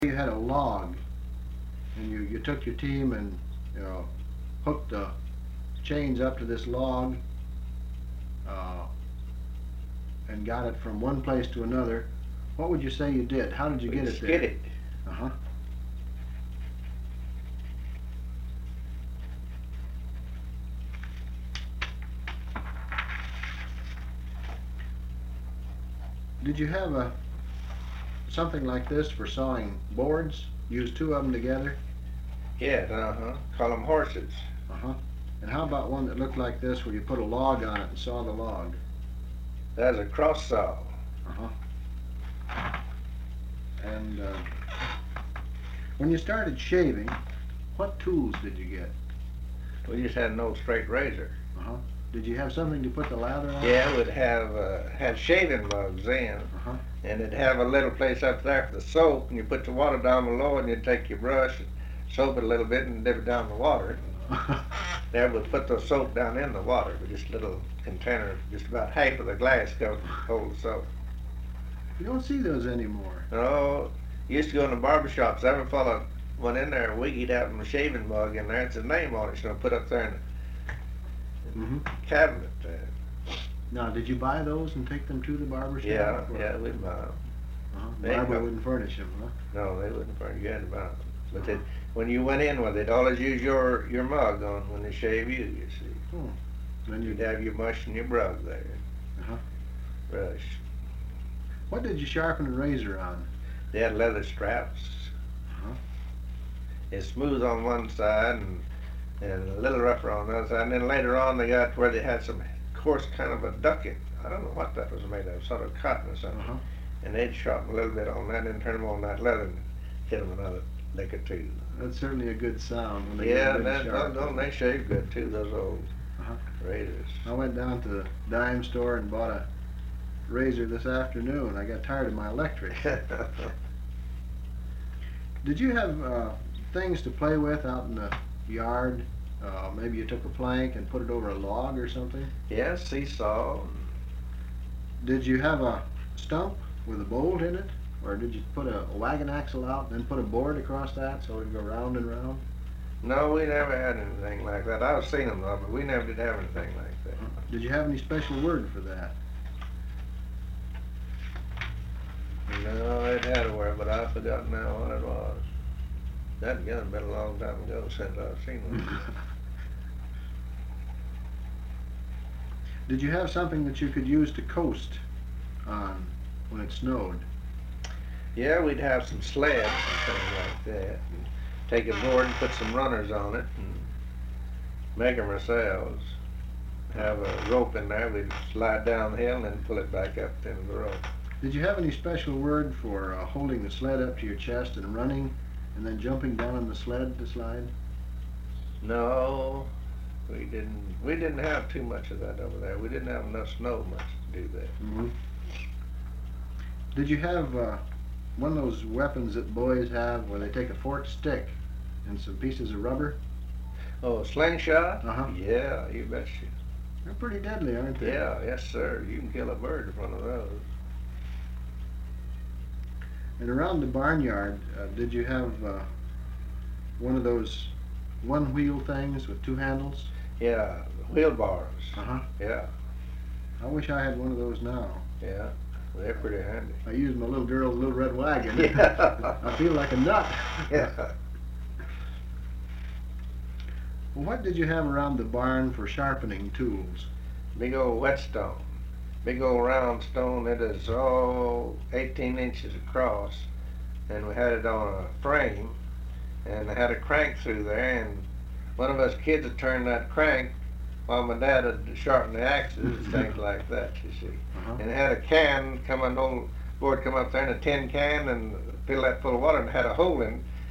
you had a log, and you took your team and hooked the chains up to this log, uh, and got it from one place to another, what would you say you did? How did you get We it there? skid it. Uh-huh. Did you have something like this for sawing boards? Use two of them together? Yeah, call them horses. Uh-huh. And how about one that looked like this where you put a log on it and saw the log? That's a cross saw. Uh-huh. And when you started shaving, what tools did you get? We just had an old straight razor. Uh-huh. Did you have something to put the lather on? Yeah, we'd have had shaving mugs in, Uh-huh. and it'd have a little place up there for the soap, and you put the water down below, and you'd take your brush and soap it a little bit and dip it down the water. There we'd put the soap down in the water with just a little container, just about half of the glass could hold the soap. You don't see those anymore. Oh, used to go in the barber shops. Every fellow went in there a week, he'd have him a shaving mug in there. It's a name on it, put up there in the cabinet there. Now, did you buy those and take them to the barber shop? Yeah, we'd buy them. The barber wouldn't furnish them, huh? No, they wouldn't furnish. You had to buy them. But when you went in with it, they'd always use your mug on when they shave you see. Then You'd have your mush and your brug there. Uh-huh. Brush. What did you sharpen the razor on? They had leather straps. Uh-huh. It's smooth on one side and a little rougher on the other side. And then later on they got where they had some coarse kind of a ducking. I don't know what that was made of, sort of cotton or something. Uh-huh. And they'd sharpen a little bit on that and then turn them on that leather and hit them another lick or two. That's certainly a good sound when they Yeah, get sharp. they shave good too, those old razors. I went down to the dime store and bought a razor this afternoon. I got tired of my electric. Did you have things to play with out in the yard? Maybe you took a plank and put it over a log or something? Yeah, seesaw. Did you have a stump with a bolt in it? Or did you put a wagon axle out and then put a board across that so it would go round and round? No, we never had anything like that. I've seen them though, but we never did have anything like that. Did you have any special word for that? No, it had a word, but I've forgotten now what it was. That gun been a long time ago since I've seen one. Did you have something that you could use to coast on when it snowed? Yeah, we'd have some sleds and things like that. And take a board and put some runners on it and make them ourselves. Have a rope in there, we'd slide down the hill and then pull it back up into the rope. Did you have any special word for holding the sled up to your chest and running and then jumping down on the sled to slide? No, we didn't have too much of that over there. We didn't have enough snow much to do that. Mm-hmm. Did you have one of those weapons that boys have where they take a forked stick and some pieces of rubber? Oh, a slingshot? Uh-huh. Yeah, you betcha. They're pretty deadly, aren't they? Yeah, yes sir. You can kill a bird with one of those. And around the barnyard, did you have one of those one-wheel things with two handles? Yeah, wheelbarrows. Uh-huh. Yeah. I wish I had one of those now. Yeah, they're pretty handy. I use my little girl's little red wagon. Yeah. I feel like a nut. Yeah. Well, what did you have around the barn for sharpening tools? Big old whetstone. Big old round stone that is 18 inches across, and we had it on a frame, and I had a crank through there, and one of us kids would turn that crank while my dad would sharpen the axes and things like that, you see. Uh-huh. And it had a can come on, old board come up there, and a tin can, and fill that full of water, and it had a hole in it,